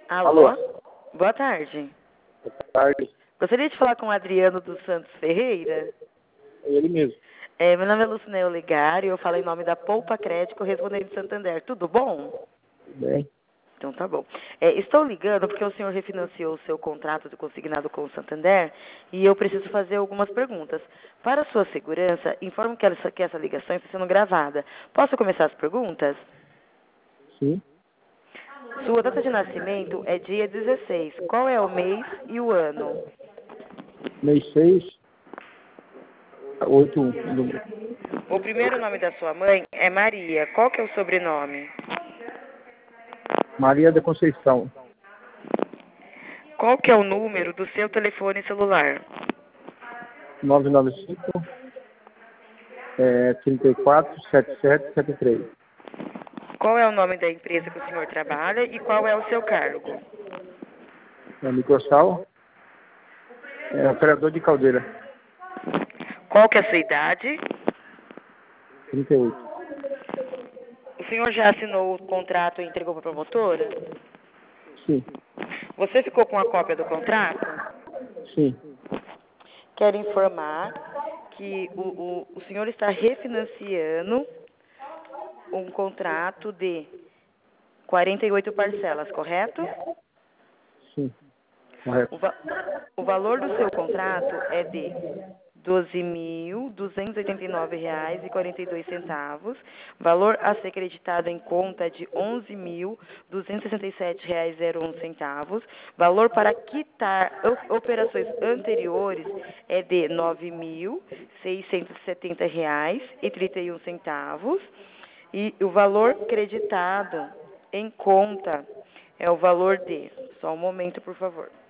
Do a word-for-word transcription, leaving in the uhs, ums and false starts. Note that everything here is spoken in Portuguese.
Alô? Alô? Boa tarde. Boa tarde. Gostaria de falar com o Adriano dos Santos Ferreira. É ele mesmo. É, meu nome é Lucineu Legari, eu falo em nome da Poupa Crédito Correspondente Santander. Tudo bom? Bem, Então tá bom. É, estou ligando porque o senhor refinanciou o seu contrato de consignado com o Santander e eu preciso fazer algumas perguntas. Para sua segurança, informo que essa, que essa ligação está sendo gravada. Posso começar as perguntas? sim. Sua data de nascimento é dia dezesseis. Qual é o mês e o ano? Mês seis, oito um. número. O primeiro nome da sua mãe é Maria. Qual que é o sobrenome? Maria da Conceição. Qual que é o número do seu telefone celular? nove nove cinco, é, trinta e quatro, setenta e sete, setenta e três. Qual é o nome da empresa que o senhor trabalha e qual é o seu cargo? É Microsal. É operador de caldeira. Qual que é a sua idade? trinta e oito. O senhor já assinou o contrato e entregou para a promotora? Sim. Você ficou com a cópia do contrato? Sim. Quero informar que o, o, o senhor está refinanciando um contrato de quarenta e oito parcelas, correto? Sim. Correto. O, va o valor do seu contrato é de doze mil duzentos e oitenta e nove reais e quarenta e dois centavos. Valor a ser creditado em conta é de onze mil duzentos e sessenta e sete reais e zero um centavos. Valor para quitar o- operações anteriores é de nove mil seiscentos e setenta reais e trinta e um centavos. E o valor creditado em conta é o valor de... Só um momento, por favor.